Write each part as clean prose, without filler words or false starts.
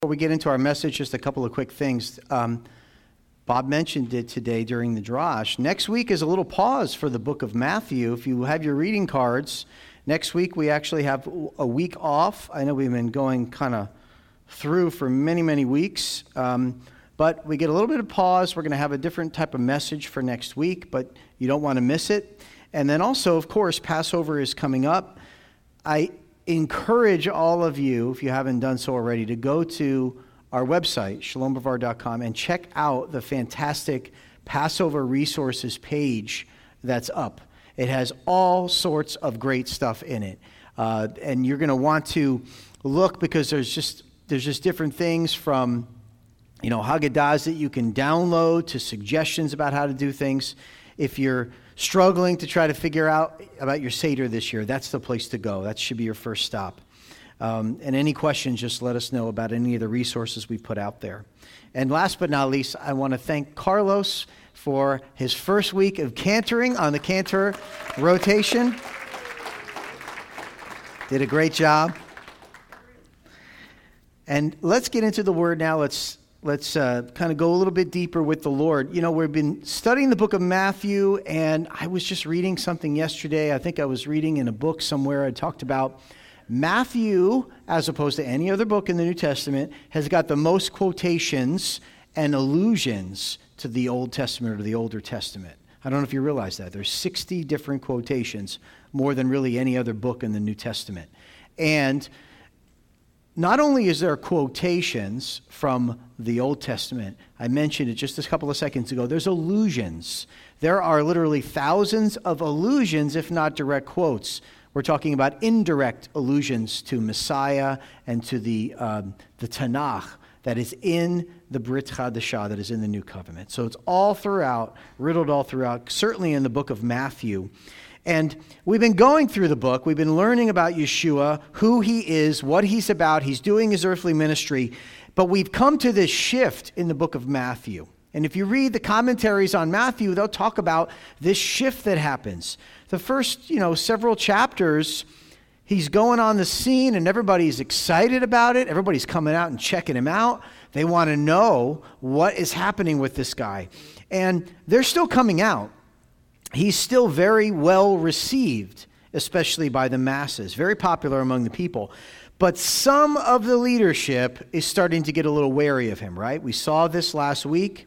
Before we get into our message, just a couple of quick things. Bob mentioned it today during the Drash. Next week is a little pause for the book of Matthew. If you have your reading cards, next week we actually have a week off. I know we've been going kind of through for many, many weeks, but we get a little bit of pause. We're going to have a different type of message for next week, but you don't want to miss it. And then also, of course, Passover is coming up. I encourage all of you, if you haven't done so already, to go to our website, shalombavar.com, and check out the fantastic Passover resources page that's up. It has all sorts of great stuff in it. And you're going to want to look because there's just different things from, Haggadahs that you can download to suggestions about how to do things. If you're struggling to try to figure out about your Seder this year, that's the place to go. That should be your first stop. And any questions, just let us know about any of the resources we put out there. And last but not least, I want to thank Carlos for his first week of cantering on the cantor rotation. Did a great job. And let's get into the Word now. Let's kind of go a little bit deeper with the Lord. We've been studying the book of Matthew, and I was just reading something yesterday. I think I was reading in a book somewhere. I talked about Matthew, as opposed to any other book in the New Testament, has got the most quotations and allusions to the Old Testament or the Older Testament. I don't know if you realize that. There's 60 different quotations, more than really any other book in the New Testament. And not only is there quotations from the Old Testament, I mentioned it just a couple of seconds ago, there's allusions. There are literally thousands of allusions, if not direct quotes. We're talking about indirect allusions to Messiah and to the Tanakh that is in the Brit Chadashah, that is in the New Covenant. So it's all throughout, riddled all throughout, certainly in the book of Matthew. And we've been going through the book. We've been learning about Yeshua, who he is, what he's about. He's doing his earthly ministry. But we've come to this shift in the book of Matthew. And if you read the commentaries on Matthew, they'll talk about this shift that happens. The first, several chapters, he's going on the scene and everybody's excited about it. Everybody's coming out and checking him out. They want to know what is happening with this guy. And they're still coming out. He's still very well received, especially by the masses, very popular among the people. But some of the leadership is starting to get a little wary of him, right? We saw this last week.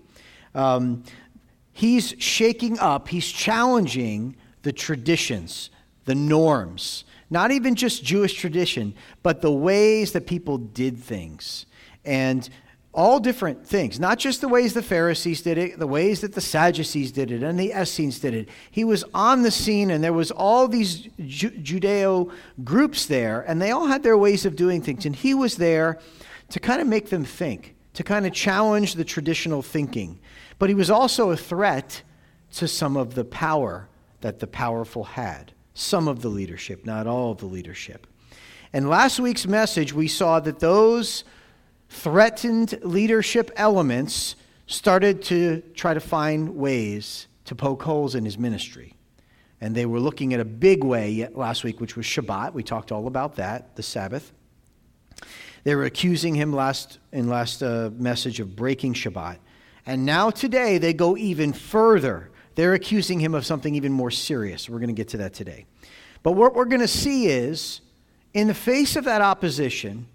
He's shaking up, he's challenging the traditions, the norms, not even just Jewish tradition, but the ways that people did things. And all different things, not just the ways the Pharisees did it, the ways that the Sadducees did it, and the Essenes did it. He was on the scene, and there was all these Judeo groups there, and they all had their ways of doing things. And he was there to kind of make them think, to kind of challenge the traditional thinking. But he was also a threat to some of the power that the powerful had. Some of the leadership, not all of the leadership. And last week's message, we saw that those threatened leadership elements started to try to find ways to poke holes in his ministry. And they were looking at a big way last week, which was Shabbat. We talked all about that, the Sabbath. They were accusing him last message of breaking Shabbat. And now today they go even further. They're accusing him of something even more serious. We're going to get to that today. But what we're going to see is, in the face of that opposition,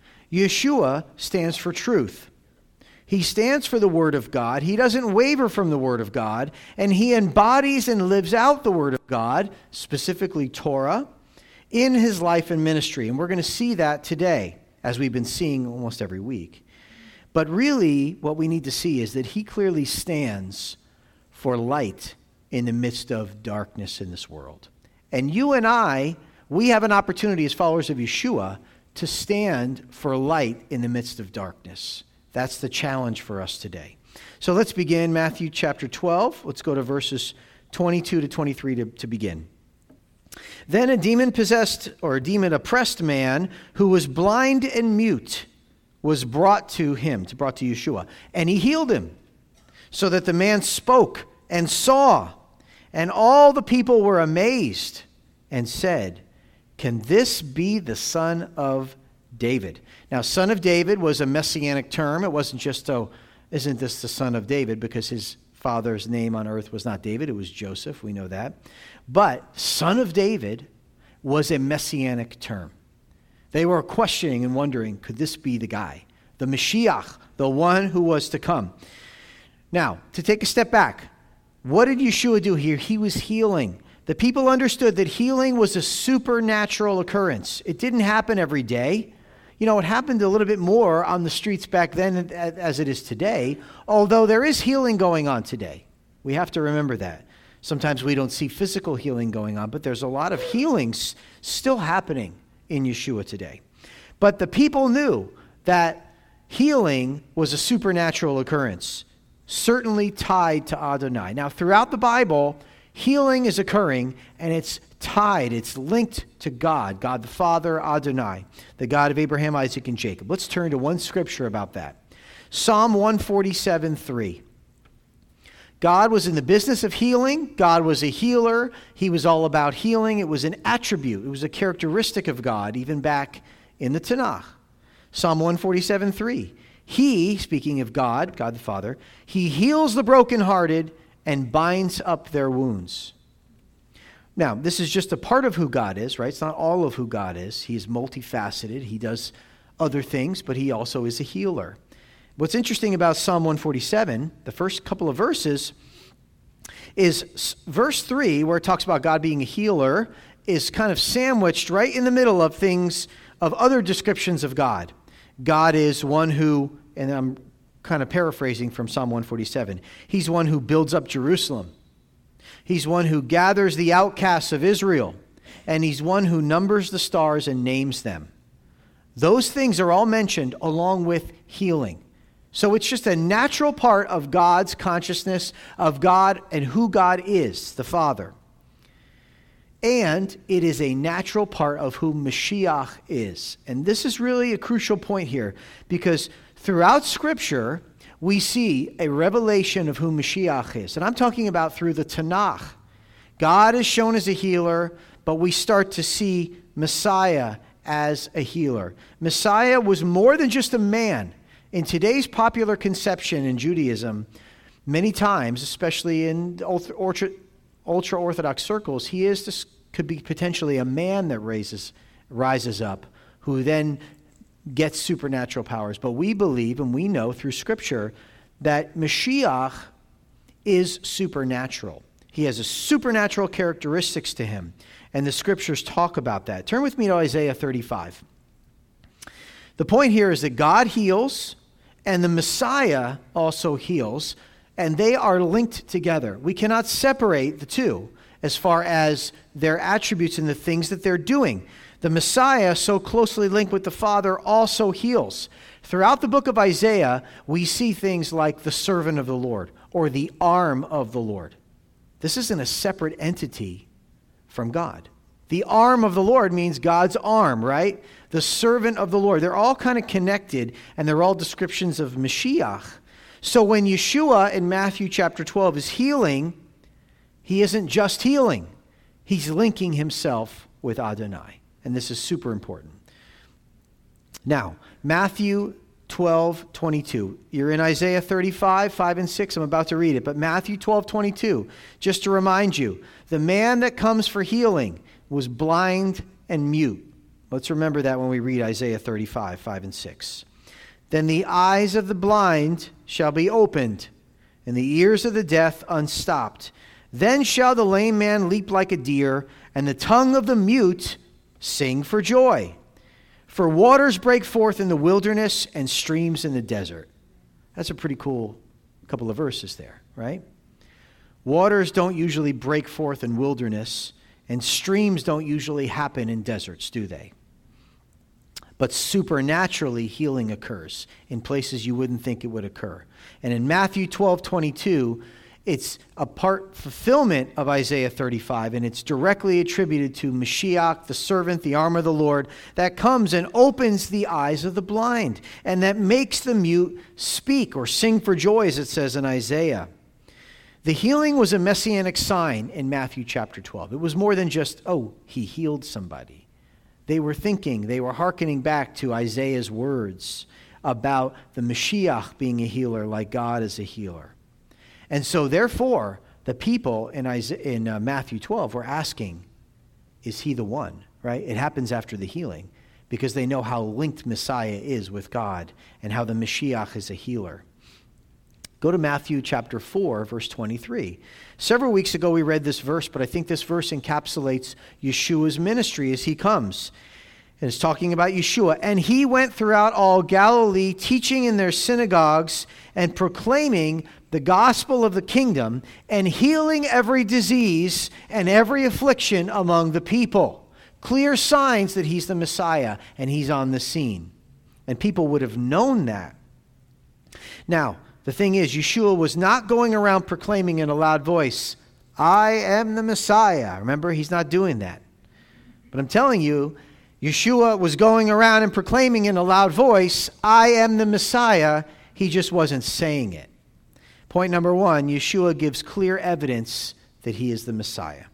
Yeshua stands for truth. He stands for the Word of God. He doesn't waver from the Word of God. And he embodies and lives out the Word of God, specifically Torah, in his life and ministry. And we're going to see that today, as we've been seeing almost every week. But really, what we need to see is that he clearly stands for light in the midst of darkness in this world. And you and I, we have an opportunity as followers of Yeshua to stand for light in the midst of darkness. That's the challenge for us today. So let's begin Matthew chapter 12. Let's go to verses 22 to 23 to begin. Then a demon-possessed or demon-oppressed man who was blind and mute was brought to Yeshua, and he healed him, so that the man spoke and saw, and all the people were amazed and said, "Can this be the son of David. Now, son of David was a messianic term. It wasn't just, oh, isn't this the son of David? Because his father's name on earth was not David, it was Joseph. We know that. But son of David was a messianic term. They were questioning and wondering, could this be the guy? The Mashiach, the one who was to come. Now, to take a step back, what did Yeshua do here? He was healing. The people understood that healing was a supernatural occurrence. It didn't happen every day. You know, it happened a little bit more on the streets back then as it is today, although there is healing going on today. We have to remember that. Sometimes we don't see physical healing going on, but there's a lot of healings still happening in Yeshua today. But the people knew that healing was a supernatural occurrence, certainly tied to Adonai. Now, throughout the Bible, healing is occurring, and it's tied, it's linked to God, God the Father, Adonai, the God of Abraham, Isaac, and Jacob. Let's turn to one scripture about that. Psalm 147:3. God was in the business of healing. God was a healer. He was all about healing. It was an attribute. It was a characteristic of God, even back in the Tanakh. Psalm 147:3. He, speaking of God, God the Father, he heals the brokenhearted and binds up their wounds. Now, this is just a part of who God is, right? It's not all of who God is. He's multifaceted. He does other things, but he also is a healer. What's interesting about Psalm 147, the first couple of verses, is verse 3, where it talks about God being a healer, is kind of sandwiched right in the middle of things, of other descriptions of God. God is one who, and I'm kind of paraphrasing from Psalm 147, he's one who builds up Jerusalem. He's one who gathers the outcasts of Israel, and he's one who numbers the stars and names them. Those things are all mentioned along with healing. So it's just a natural part of God's consciousness of God and who God is, the Father. And it is a natural part of who Mashiach is. And this is really a crucial point here, because throughout Scripture, we see a revelation of who Mashiach is. And I'm talking about through the Tanakh. God is shown as a healer, but we start to see Messiah as a healer. Messiah was more than just a man. In today's popular conception in Judaism, many times, especially in ultra-Orthodox circles, could be potentially a man that rises up, who then gets supernatural powers. But we believe and we know through Scripture that Mashiach is supernatural. He has a supernatural characteristics to him, and the Scriptures talk about that. Turn with me to Isaiah 35. The point here is that God heals, and the Messiah also heals, and they are linked together. We cannot separate the two as far as their attributes and the things that they're doing. The Messiah, so closely linked with the Father, also heals. Throughout the book of Isaiah, we see things like the servant of the Lord or the arm of the Lord. This isn't a separate entity from God. The arm of the Lord means God's arm, right? The servant of the Lord. They're all kind of connected, and they're all descriptions of Mashiach. So when Yeshua in Matthew chapter 12 is healing, he isn't just healing. He's linking himself with Adonai. And this is super important. Now, Matthew 12:22. You're in Isaiah 35, 5 and 6. I'm about to read it. But Matthew 12:22, just to remind you, the man that comes for healing was blind and mute. Let's remember that when we read Isaiah 35, 5 and 6. Then the eyes of the blind shall be opened, and the ears of the deaf unstopped. Then shall the lame man leap like a deer, and the tongue of the mute sing for joy. For waters break forth in the wilderness and streams in the desert. That's a pretty cool couple of verses there, right? Waters don't usually break forth in wilderness, and streams don't usually happen in deserts, do they? But supernaturally, healing occurs in places you wouldn't think it would occur. And in Matthew 12:22, it's a part fulfillment of Isaiah 35, and it's directly attributed to Mashiach, the servant, the arm of the Lord, that comes and opens the eyes of the blind, and that makes the mute speak or sing for joy, as it says in Isaiah. The healing was a messianic sign in Matthew chapter 12. It was more than just, oh, he healed somebody. They were thinking, they were hearkening back to Isaiah's words about the Mashiach being a healer like God is a healer. And so therefore, the people in Matthew 12 were asking, is he the one, right? It happens after the healing because they know how linked Messiah is with God and how the Mashiach is a healer. Go to Matthew chapter 4, verse 23. Several weeks ago we read this verse, but I think this verse encapsulates Yeshua's ministry as he comes. And it's talking about Yeshua. And he went throughout all Galilee, teaching in their synagogues and proclaiming the gospel of the kingdom and healing every disease and every affliction among the people. Clear signs that he's the Messiah and he's on the scene. And people would have known that. Now, the thing is, Yeshua was not going around proclaiming in a loud voice, I am the Messiah. Remember, he's not doing that. But I'm telling you, Yeshua was going around and proclaiming in a loud voice, I am the Messiah. He just wasn't saying it. Point number one, Yeshua gives clear evidence that he is the Messiah.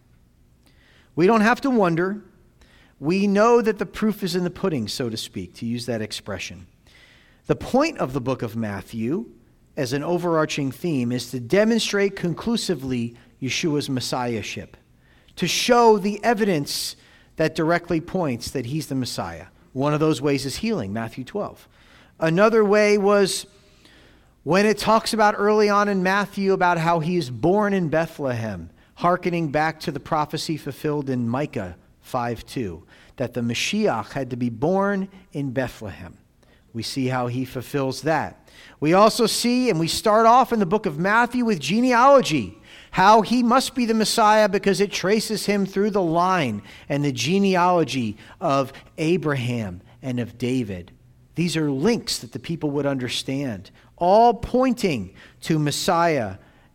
We don't have to wonder. We know that the proof is in the pudding, so to speak, to use that expression. The point of the book of Matthew, as an overarching theme, is to demonstrate conclusively Yeshua's messiahship, to show the evidence that directly points that he's the Messiah. One of those ways is healing, Matthew 12. Another way was when it talks about early on in Matthew about how he is born in Bethlehem, hearkening back to the prophecy fulfilled in Micah 5:2, that the Mashiach had to be born in Bethlehem. We see how he fulfills that. We also see, and we start off in the book of Matthew with genealogy, how he must be the Messiah because it traces him through the line and the genealogy of Abraham and of David. These are links that the people would understand, all pointing to Messiah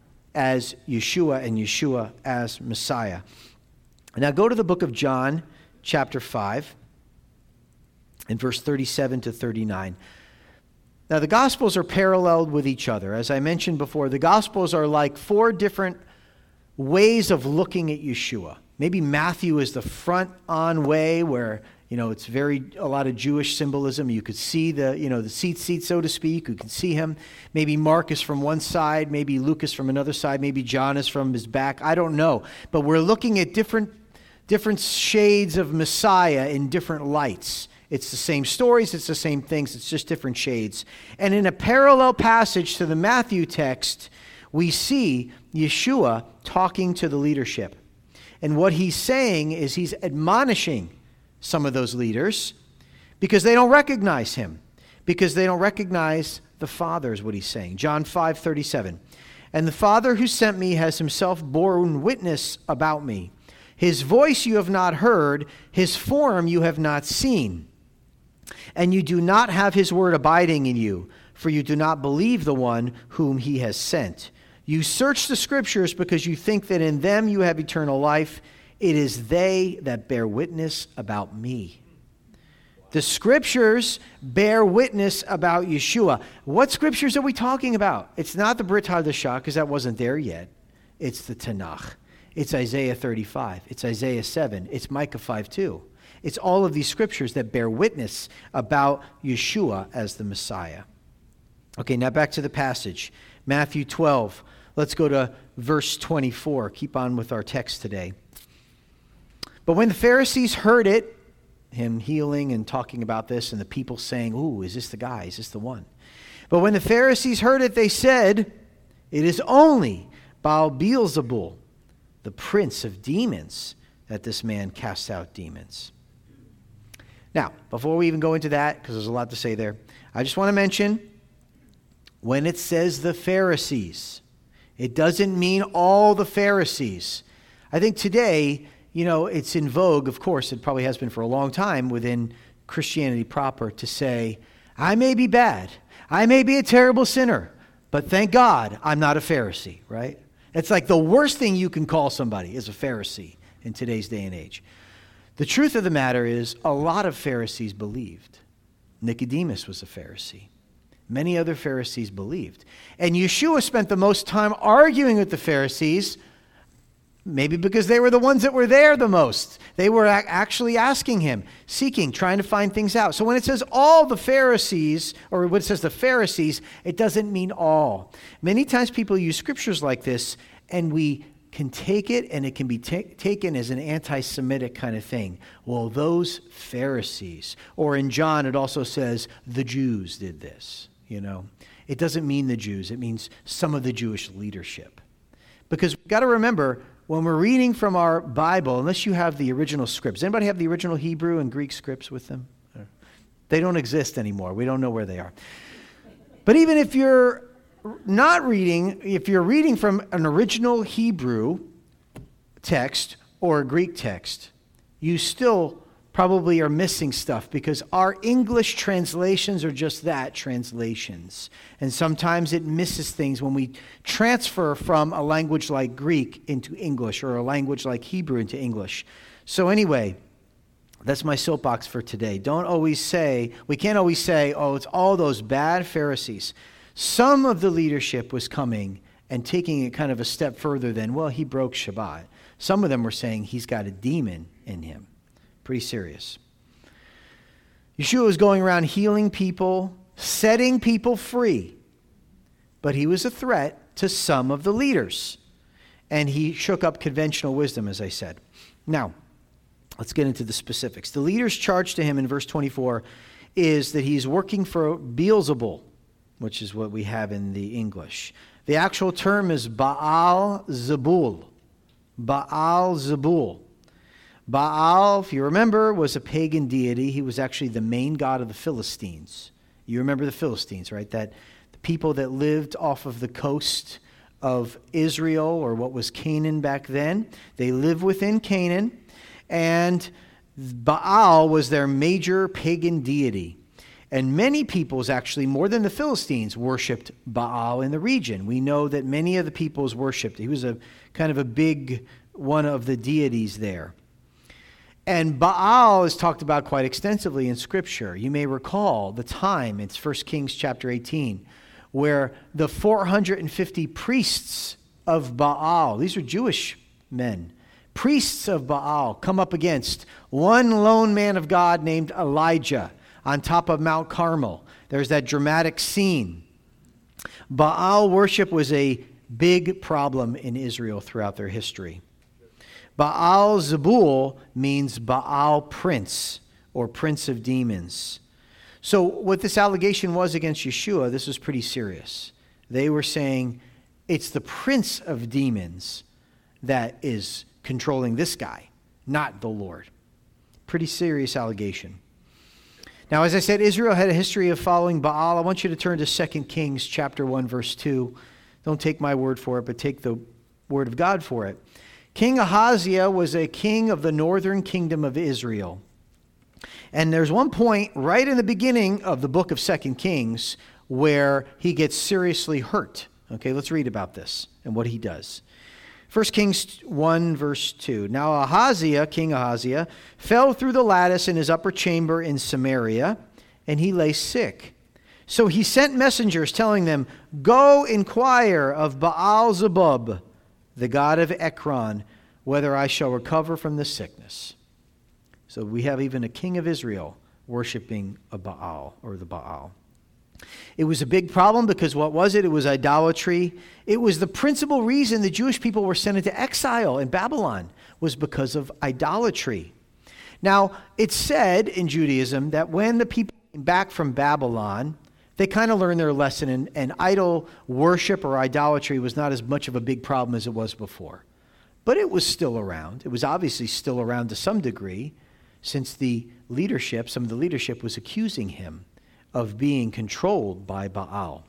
as Yeshua and Yeshua as Messiah. Now go to the book of John, chapter 5, and verse 37 to 39. Now, the Gospels are paralleled with each other. As I mentioned before, the Gospels are like four different ways of looking at Yeshua. Maybe Matthew is the front-on way where, it's a lot of Jewish symbolism. You could see the seat, so to speak. You could see him. Maybe Mark is from one side. Maybe Luke is from another side. Maybe John is from his back. I don't know. But we're looking at different shades of Messiah in different lights. It's the same stories, it's the same things, it's just different shades. And in a parallel passage to the Matthew text, we see Yeshua talking to the leadership. And what he's saying is he's admonishing some of those leaders because they don't recognize him, because they don't recognize the Father is what he's saying. John 5:37. And the Father who sent me has himself borne witness about me. His voice you have not heard, his form you have not seen. And you do not have his word abiding in you, for you do not believe the one whom he has sent. You search the scriptures because you think that in them you have eternal life. It is they that bear witness about me. The scriptures bear witness about Yeshua. What scriptures are we talking about? It's not the Brit Hadashah, because that wasn't there yet. It's the Tanakh. It's Isaiah 35. It's Isaiah 7. It's Micah 5:2. It's all of these scriptures that bear witness about Yeshua as the Messiah. Okay, now back to the passage. Matthew 12. Let's go to verse 24. Keep on with our text today. But when the Pharisees heard it, him healing and talking about this, and the people saying, ooh, is this the guy? Is this the one? But when the Pharisees heard it, they said, it is only Baal Beelzebul, the prince of demons, that this man casts out demons. Now, before we even go into that, because there's a lot to say there, I just want to mention, when it says the Pharisees, it doesn't mean all the Pharisees. I think today, it's in vogue, of course, it probably has been for a long time within Christianity proper, to say, I may be bad, I may be a terrible sinner, but thank God I'm not a Pharisee, right? It's like the worst thing you can call somebody is a Pharisee in today's day and age. The truth of the matter is, a lot of Pharisees believed. Nicodemus was a Pharisee. Many other Pharisees believed. And Yeshua spent the most time arguing with the Pharisees Maybe because they were the ones that were there the most. They were actually asking him, seeking, trying to find things out. So when it says all the Pharisees, or when it says the Pharisees, it doesn't mean all. Many times people use scriptures like this, and we can take it, and it can be taken as an anti-Semitic kind of thing. Well, those Pharisees. Or in John, it also says the Jews did this. It doesn't mean the Jews. It means some of the Jewish leadership. Because we've got to remember, when we're reading from our Bible, unless you have the original scripts, anybody have the original Hebrew and Greek scripts with them? They don't exist anymore. We don't know where they are. But even if you're not reading, if you're reading from an original Hebrew text or a Greek text, you still probably are missing stuff because our English translations are just that, translations. And sometimes it misses things when we transfer from a language like Greek into English or a language like Hebrew into English. So anyway, that's my soapbox for today. We can't always say, oh, it's all those bad Pharisees. Some of the leadership was coming and taking it kind of a step further than, well, he broke Shabbat. Some of them were saying he's got a demon in him. Pretty serious. Yeshua was going around healing people, setting people free. But he was a threat to some of the leaders. And he shook up conventional wisdom, as I said. Now, let's get into the specifics. The leader's charge to him in verse 24 is that he's working for Beelzebul, which is what we have in the English. The actual term is Baal Zebul. Baal Zebul. Baal, if you remember, was a pagan deity. He was actually the main god of the Philistines. You remember the Philistines, right? That the people that lived off of the coast of Israel, or what was Canaan back then. They lived within Canaan, and Baal was their major pagan deity. And many peoples, actually, more than the Philistines, worshipped Baal in the region. We know that many of the peoples worshipped. He was a kind of a big one of the deities there. And Baal is talked about quite extensively in Scripture. You may recall the time, it's 1 Kings chapter 18, where the 450 priests of Baal, these are Jewish men, priests of Baal, come up against one lone man of God named Elijah on top of Mount Carmel. There's that dramatic scene. Baal worship was a big problem in Israel throughout their history. Baal Zebul means Baal prince, or prince of demons. So what this allegation was against Yeshua, this was pretty serious. They were saying it's the prince of demons that is controlling this guy, not the Lord. Pretty serious allegation. Now, as I said, Israel had a history of following Baal. I want you to turn to 2 Kings chapter 1, verse 2. Don't take my word for it, but take the word of God for it. King Ahaziah was a king of the northern kingdom of Israel. And there's one point right in the beginning of the book of 2 Kings where he gets seriously hurt. Okay, let's read about this and what he does. 1 Kings 1, verse 2. Now Ahaziah, King Ahaziah, fell through the lattice in his upper chamber in Samaria, and he lay sick. So he sent messengers telling them, "Go inquire of Baal-zebub, the god of Ekron, whether I shall recover from this sickness." So we have even a king of Israel worshiping a Baal, or the Baal. It was a big problem because what was it? It was idolatry. It was the principal reason the Jewish people were sent into exile in Babylon, was because of idolatry. Now, it's said in Judaism that when the people came back from Babylon, they kind of learned their lesson, and idol worship or idolatry was not as much of a big problem as it was before. But it was still around. It was obviously still around to some degree, since some of the leadership was accusing him of being controlled by Baal.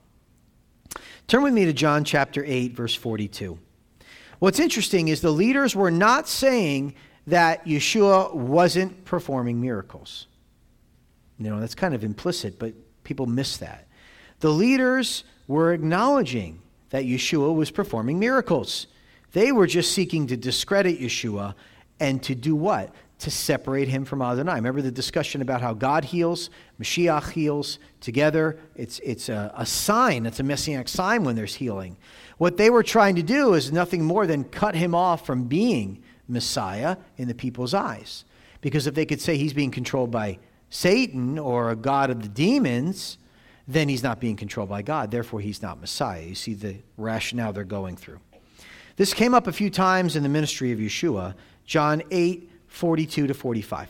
Turn with me to John chapter 8, verse 42. What's interesting is the leaders were not saying that Yeshua wasn't performing miracles. That's kind of implicit, but people miss that. The leaders were acknowledging that Yeshua was performing miracles. They were just seeking to discredit Yeshua and to do what? to separate him from Adonai. Remember the discussion about how God heals, Mashiach heals together. It's a sign. It's a messianic sign when there's healing. What they were trying to do is nothing more than cut him off from being Messiah in the people's eyes. Because if they could say he's being controlled by Satan or a god of the demons, then he's not being controlled by God. Therefore, he's not Messiah. You see the rationale they're going through. This came up a few times in the ministry of Yeshua. John 8:42-45.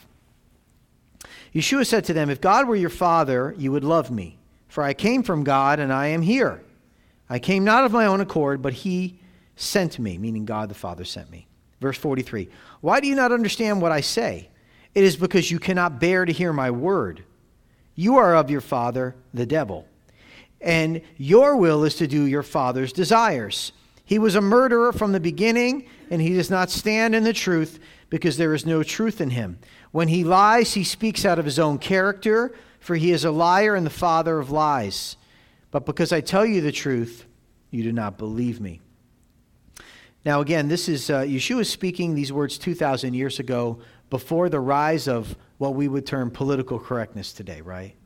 Yeshua said to them, "If God were your Father, you would love me. For I came from God, and I am here. I came not of my own accord, but he sent me," meaning God the Father sent me. Verse 43, "Why do you not understand what I say? It is because you cannot bear to hear my word. You are of your father, the devil, and your will is to do your father's desires. He was a murderer from the beginning, and he does not stand in the truth, because there is no truth in him. When he lies, he speaks out of his own character, for he is a liar and the father of lies. But because I tell you the truth, you do not believe me." Now again, this is Yeshua speaking these words 2,000 years ago, before the rise of what we would term political correctness today, right?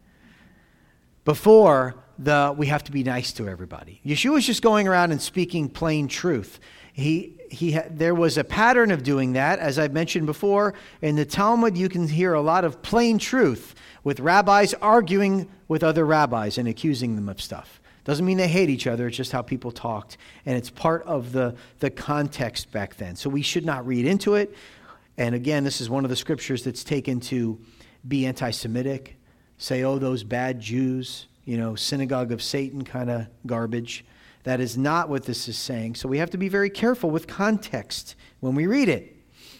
Before we have to be nice to everybody. Yeshua was just going around and speaking plain truth. There was a pattern of doing that. As I've mentioned before, in the Talmud you can hear a lot of plain truth with rabbis arguing with other rabbis and accusing them of stuff. Doesn't mean they hate each other, it's just how people talked. And it's part of the context back then. So we should not read into it. And again, this is one of the scriptures that's taken to be anti-Semitic, say, oh, those bad Jews, synagogue of Satan kind of garbage. That is not what this is saying. So we have to be very careful with context when we read it.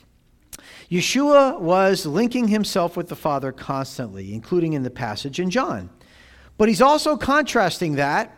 Yeshua was linking himself with the Father constantly, including in the passage in John. But he's also contrasting that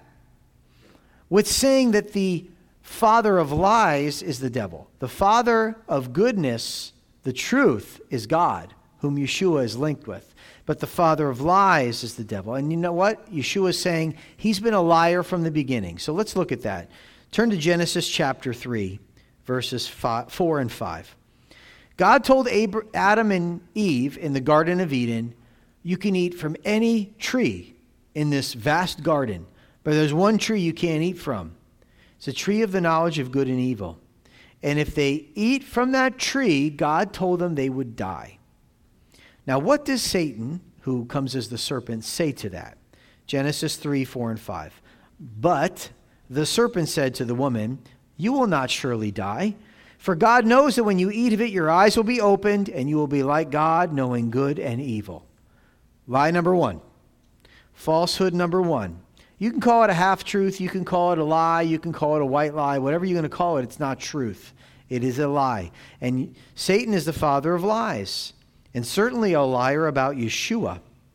with saying that the father of lies is the devil. The father of goodness, the truth, is God, whom Yeshua is linked with. But the father of lies is the devil. And you know what? Yeshua is saying he's been a liar from the beginning. So let's look at that. Turn to Genesis chapter 3, verses 4 and 5. God told Adam and Eve in the Garden of Eden, you can eat from any tree in this vast garden, but there's one tree you can't eat from. It's a tree of the knowledge of good and evil. And if they eat from that tree, God told them they would die. Now, what does Satan, who comes as the serpent, say to that? Genesis 3, 4, and 5. But the serpent said to the woman, you will not surely die, for God knows that when you eat of it, your eyes will be opened, and you will be like God, knowing good and evil. Lie number one. Falsehood number one. You can call it a half-truth, you can call it a lie, you can call it a white lie, whatever you're going to call it, it's not truth. It is a lie. And Satan is the father of lies, and certainly a liar about Yeshua.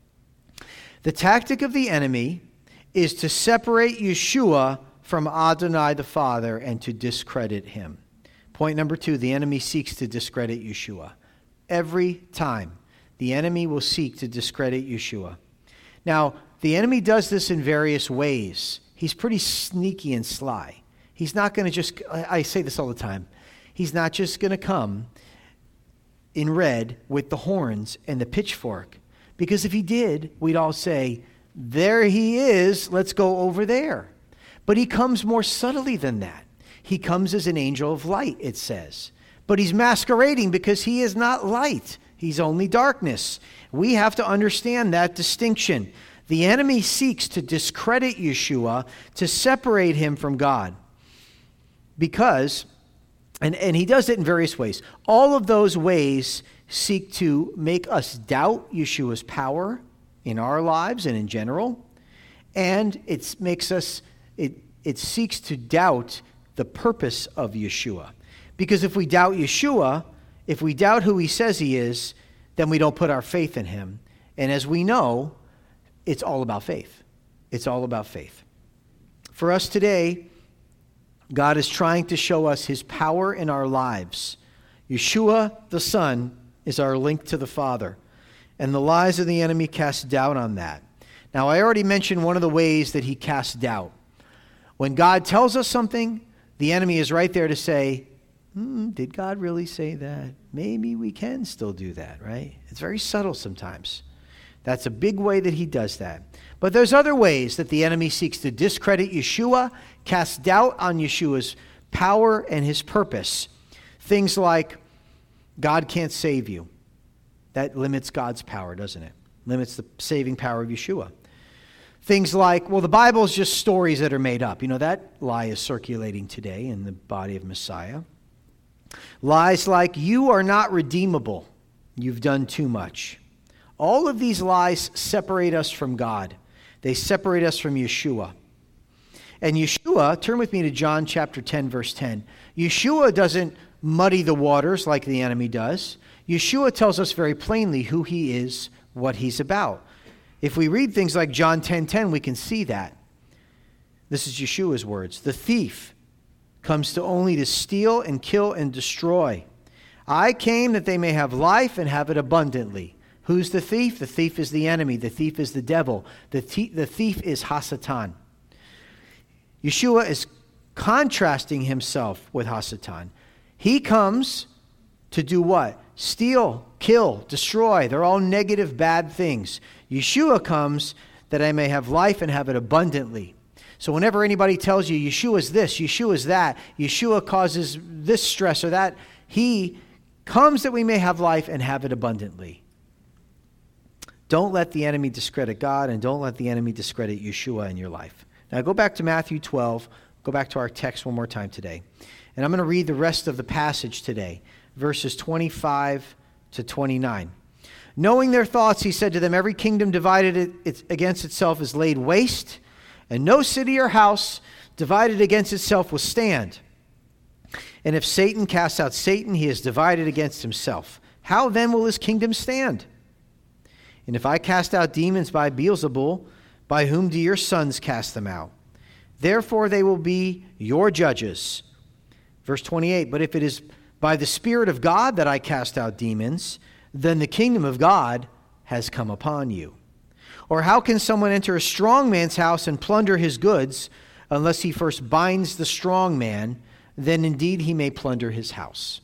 The tactic of the enemy is to separate Yeshua from Adonai the Father and to discredit him. Point number two, the enemy seeks to discredit Yeshua. Every time, the enemy will seek to discredit Yeshua. Now, the enemy does this in various ways. He's pretty sneaky and sly. He's not going to just, I say this all the time, he's not just going to come in red with the horns and the pitchfork. Because if he did, we'd all say, there he is, let's go over there. But he comes more subtly than that. He comes as an angel of light, it says. But he's masquerading because he is not light. He's only darkness. We have to understand that distinction. The enemy seeks to discredit Yeshua, to separate him from God. Because, and he does it in various ways. All of those ways seek to make us doubt Yeshua's power in our lives and in general. And it seeks to doubt the purpose of Yeshua. Because if we doubt Yeshua, if we doubt who he says he is, then we don't put our faith in him. And as we know, it's all about faith. It's all about faith. For us today, God is trying to show us his power in our lives. Yeshua, the Son, is our link to the Father. And the lies of the enemy cast doubt on that. Now, I already mentioned one of the ways that he casts doubt. When God tells us something, the enemy is right there to say, did God really say that? Maybe we can still do that, right? It's very subtle sometimes. That's a big way that he does that. But there's other ways that the enemy seeks to discredit Yeshua, cast doubt on Yeshua's power and his purpose. Things like, God can't save you. That limits God's power, doesn't it? Limits the saving power of Yeshua. Things like, well, the Bible is just stories that are made up. You know, that lie is circulating today in the body of Messiah. Lies like, you are not redeemable. You've done too much. All of these lies separate us from God. They separate us from Yeshua. And Yeshua, turn with me to John chapter 10, verse 10. Yeshua doesn't muddy the waters like the enemy does. Yeshua tells us very plainly who he is, what he's about. If we read things like John 10:10, we can see that. This is Yeshua's words. The thief comes to only to steal and kill and destroy. I came that they may have life and have it abundantly. Who's the thief? The thief is the enemy. The thief is the devil. The thief is Hasatan. Yeshua is contrasting himself with Hasatan. He comes to do what? Steal, kill, destroy. They're all negative, bad things. Yeshua comes that I may have life and have it abundantly. So whenever anybody tells you Yeshua is this, Yeshua is that, Yeshua causes this stress or that, he comes that we may have life and have it abundantly. Don't let the enemy discredit God, and don't let the enemy discredit Yeshua in your life. Now go back to Matthew 12. Go back to our text one more time today. And I'm going to read the rest of the passage today, verses 25 to 29. Knowing their thoughts, he said to them, every kingdom divided against itself is laid waste, and no city or house divided against itself will stand. And if Satan casts out Satan, he is divided against himself. How then will his kingdom stand? And if I cast out demons by Beelzebul, by whom do your sons cast them out? Therefore they will be your judges. Verse 28, but if it is by the Spirit of God that I cast out demons, then the kingdom of God has come upon you. Or how can someone enter a strong man's house and plunder his goods unless he first binds the strong man? Then indeed he may plunder his house.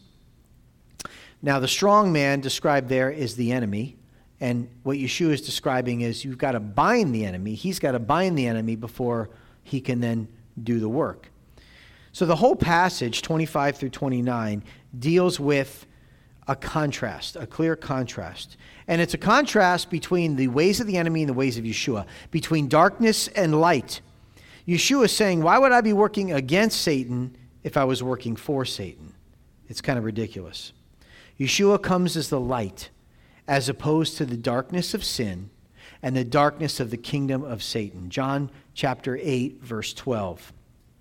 Now the strong man described there is the enemy. And what Yeshua is describing is you've got to bind the enemy. He's got to bind the enemy before he can then do the work. So the whole passage, 25 through 29, deals with a contrast, a clear contrast. And it's a contrast between the ways of the enemy and the ways of Yeshua, between darkness and light. Yeshua is saying, why would I be working against Satan if I was working for Satan? It's kind of ridiculous. Yeshua comes as the light, as opposed to the darkness of sin and the darkness of the kingdom of Satan. John chapter 8, verse 12.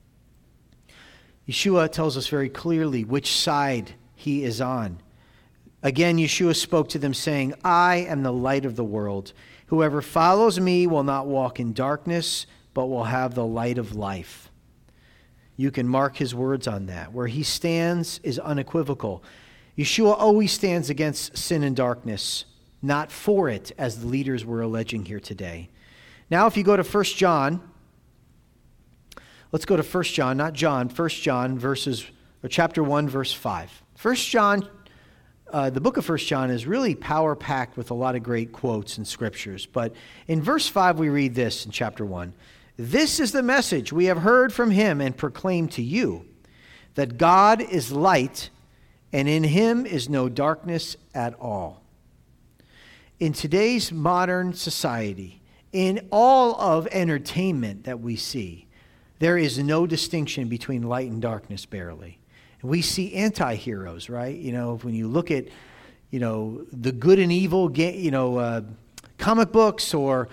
Yeshua tells us very clearly which side he is on. Again, Yeshua spoke to them saying, I am the light of the world. Whoever follows me will not walk in darkness, but will have the light of life. You can mark his words on that. Where he stands is unequivocal. Yeshua always stands against sin and darkness, not for it, as the leaders were alleging here today. Now, if you go to 1 John, let's go to 1 John, not John, 1 John chapter 1, verse 5. 1 John, the book of 1 John is really power-packed with a lot of great quotes and scriptures. But in verse 5, we read this in chapter 1. This is the message we have heard from him and proclaimed to you, that God is light, and in him is no darkness at all. In today's modern society, in all of entertainment that we see, there is no distinction between light and darkness, barely. And we see anti-heroes, right? You know, when you look at, the good and evil, comic books or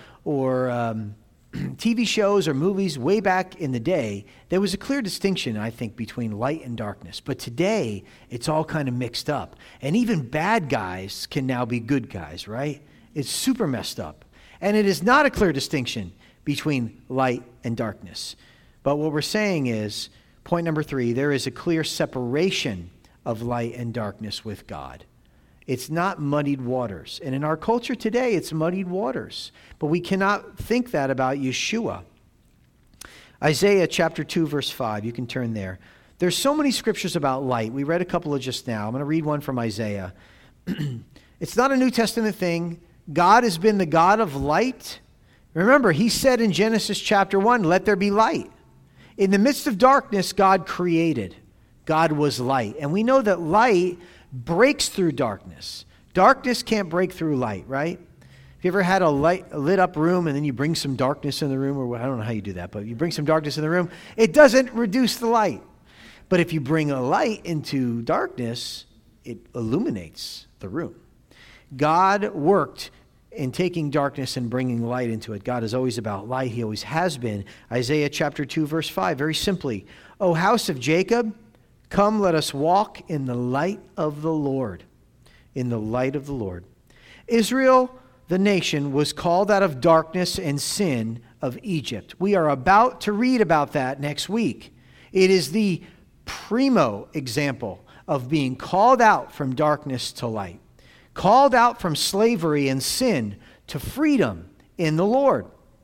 TV shows or movies way back in the day, there was a clear distinction, I think, between light and darkness. But today, it's all kind of mixed up. And even bad guys can now be good guys, right? It's super messed up. And it is not a clear distinction between light and darkness. But what we're saying is, point number 3, there is a clear separation of light and darkness with God. It's not muddied waters. And in our culture today, it's muddied waters. But we cannot think that about Yeshua. Isaiah chapter 2, verse 5. You can turn there. There's so many scriptures about light. We read a couple of just now. I'm going to read one from Isaiah. It's not a New Testament thing. God has been the God of light. Remember, he said in Genesis chapter 1, let there be light. In the midst of darkness, God created. God was light. And we know that light breaks through darkness. Darkness can't break through light, right? Have you ever had a lit up room and then you bring some darkness in the room? Or I don't know how you do that, but you bring some darkness in the room. It doesn't reduce the light. But if you bring a light into darkness, it illuminates the room. God worked in taking darkness and bringing light into it. God is always about light. He always has been. Isaiah chapter 2, verse 5, very simply, O house of Jacob, come, let us walk in the light of the Lord. In the light of the Lord. Israel, the nation, was called out of darkness and sin of Egypt. We are about to read about that next week. It is the primo example of being called out from darkness to light. Called out from slavery and sin to freedom in the Lord.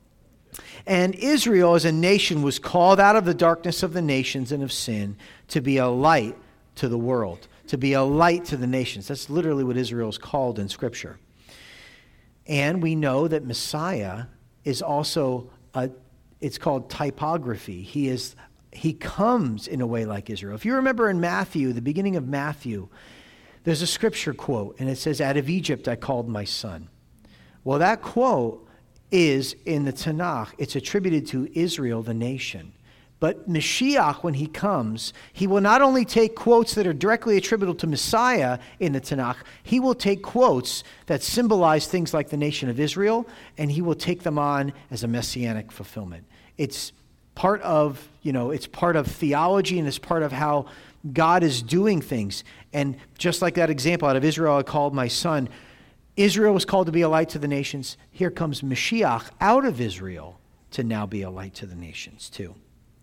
And Israel as a nation was called out of the darkness of the nations and of sin to be a light to the world, to be a light to the nations. That's literally what Israel is called in Scripture. And we know that Messiah is also, it's called typography. He comes in a way like Israel. If you remember in Matthew, the beginning of Matthew, there's a scripture quote, and it says, out of Egypt I called my son. Well, that quote is in the Tanakh. It's attributed to Israel, the nation. But Mashiach, when he comes, he will not only take quotes that are directly attributable to Messiah in the Tanakh, he will take quotes that symbolize things like the nation of Israel, and he will take them on as a messianic fulfillment. It's part of, it's part of theology, and it's part of how God is doing things. And just like that example, out of Israel I called my son. Israel was called to be a light to the nations. Here comes Mashiach out of Israel to now be a light to the nations too.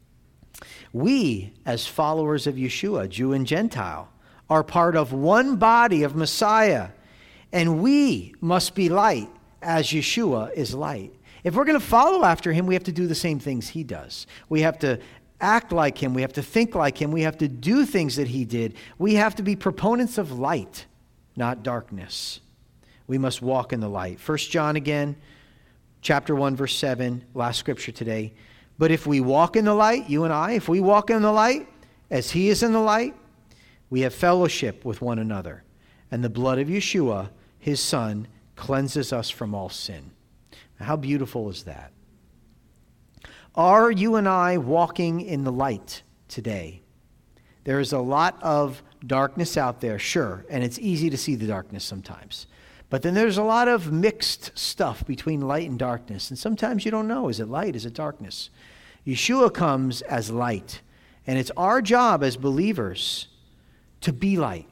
We, as followers of Yeshua, Jew and Gentile, are part of one body of Messiah, and we must be light as Yeshua is light. If we're going to follow after him, we have to do the same things he does. We have to act like him. We have to think like him. We have to do things that he did. We have to be proponents of light, not darkness. We must walk in the light. 1 John again, chapter 1, verse 7, last scripture today. But if we walk in the light, you and I, if we walk in the light as he is in the light, we have fellowship with one another. And the blood of Yeshua, his son, cleanses us from all sin. Now, how beautiful is that? Are you and I walking in the light today? There is a lot of darkness out there, sure, and it's easy to see the darkness sometimes. But then there's a lot of mixed stuff between light and darkness, and sometimes you don't know, is it light, is it darkness? Yeshua comes as light, and it's our job as believers to be light,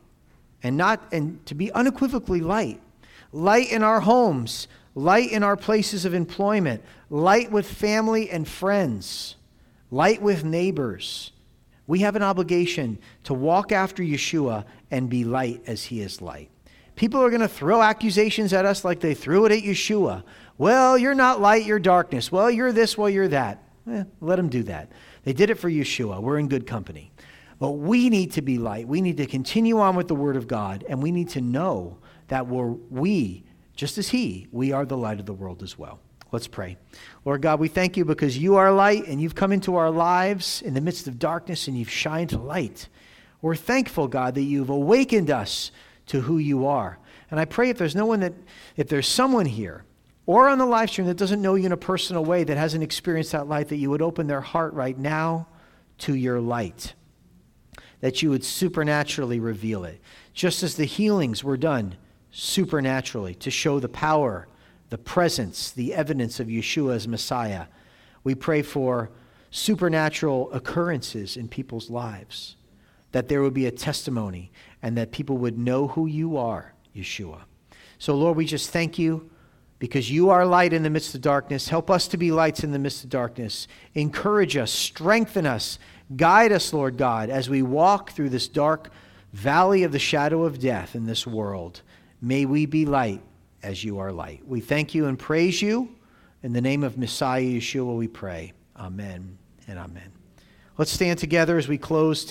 and to be unequivocally light. Light in our homes, light in our places of employment, light with family and friends, light with neighbors. We have an obligation to walk after Yeshua and be light as he is light. People are going to throw accusations at us like they threw it at Yeshua. Well, you're not light, you're darkness. Well, you're this, well, you're that. Let them do that. They did it for Yeshua. We're in good company. But we need to be light. We need to continue on with the Word of God, and we need to know that we, just as he, we are the light of the world as well. Let's pray. Lord God, we thank you because you are light, and you've come into our lives in the midst of darkness, and you've shined light. We're thankful, God, that you've awakened us to who you are. And I pray if there's someone here or on the live stream that doesn't know you in a personal way, that hasn't experienced that light, that you would open their heart right now to your light, that you would supernaturally reveal it. Just as the healings were done supernaturally to show the power, the presence, the evidence of Yeshua as Messiah, we pray for supernatural occurrences in people's lives, that there would be a testimony and that people would know who you are, Yeshua. So, Lord, we just thank you because you are light in the midst of darkness. Help us to be lights in the midst of darkness. Encourage us, strengthen us, guide us, Lord God, as we walk through this dark valley of the shadow of death in this world. May we be light as you are light. We thank you and praise you. In the name of Messiah Yeshua we pray. Amen and amen. Let's stand together as we close.